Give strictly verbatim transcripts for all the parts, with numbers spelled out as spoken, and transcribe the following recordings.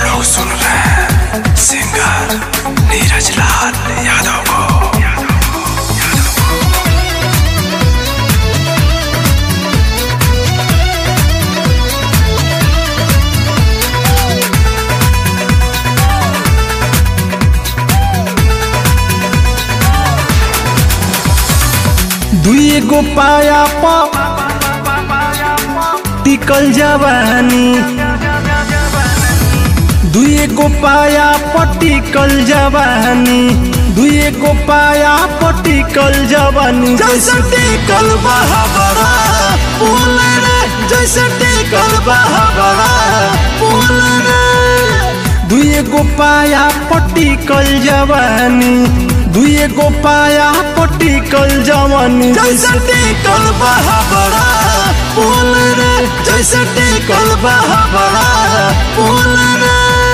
लोग सुन रहे हैं सिंगर नीरज लाल यादव को। दुई गो पाया पा टिकल जवानी, दुई गो पाया पटिकल जवानी, दुई गो पाया पटिकल जवानी। जैसे टिकल बहाबरा पुल रे, जैसे टिकल बहाबरा पुल रे। दुई गो पाया पटिकल जवानी, दुई गो पाया पटिकल जवानी। जैसे टिकल बहाबरा पुल रे, जैसे टिकल बहाबरा पुल रे।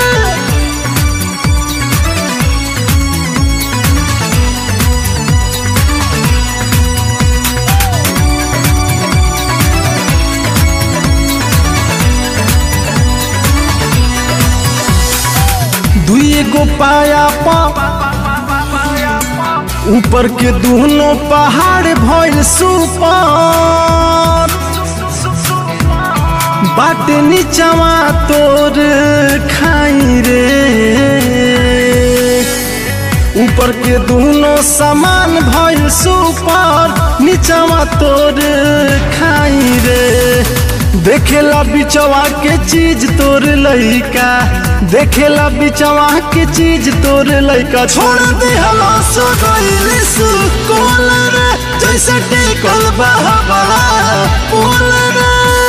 दुई गो पाया पा ऊपर के दोनों पहाड़ भइल सुपर, बाट नीचवा तोर खाई रे। ऊपर के दोनों सामान भइल सुपर, नीचवा तोर खाई रे। देखेला बिचवा के चीज तोर लइका, देखेला बिचवा के चीज तोर लइका। छोड़ दे हला सो गइल सुकोल रे, जैसे टिकल बहाबरा पुल रे।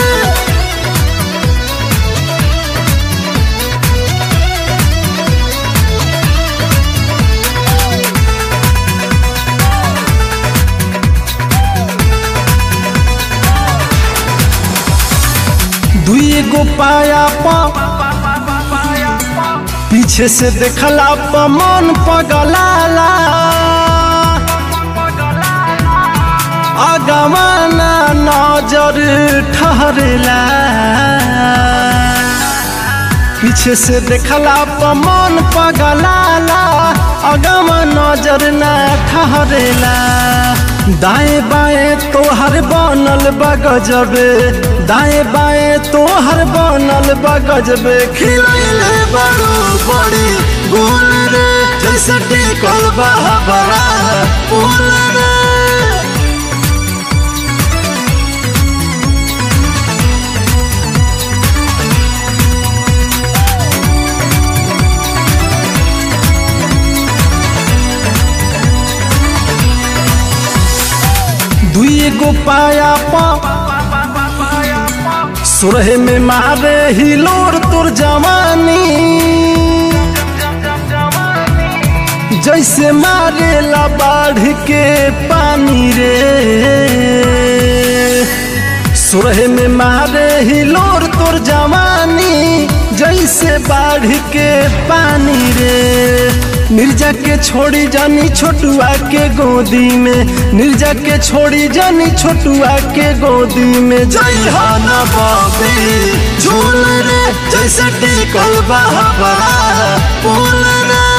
दुई गो पाया पा पीछे से देखला पा मन पगलाला, आगवाना नजर ठहरेला। पीछे से देखला पा मन पगलाला, आगवा नजर ना ठहरेला। दाएं बाएं तोहर बनल बा गजबे, दाएं बाएं तोहर बनल बा गजबे। खिलैले बड़ू बड़ी गोल रे, जैसे टिकल बहाबरा पुल रे। दुई गो पाया पा सुरहे में मारे हिलोर तोर जवानी, जैसे मारेला बाढ़ के पानी रे। सुरहे में मारे हिलोर तोर जवानी, जैसे बाढ़ के पानी रे। निर्जा के छोड़ी जानी छोटुआ के गोदी में, निर्जा के छोड़ी जानी छोटुआ के गोदी में। जय हाना बाबी झूल रे, जैसे टिकल बहाबरा पुल रे।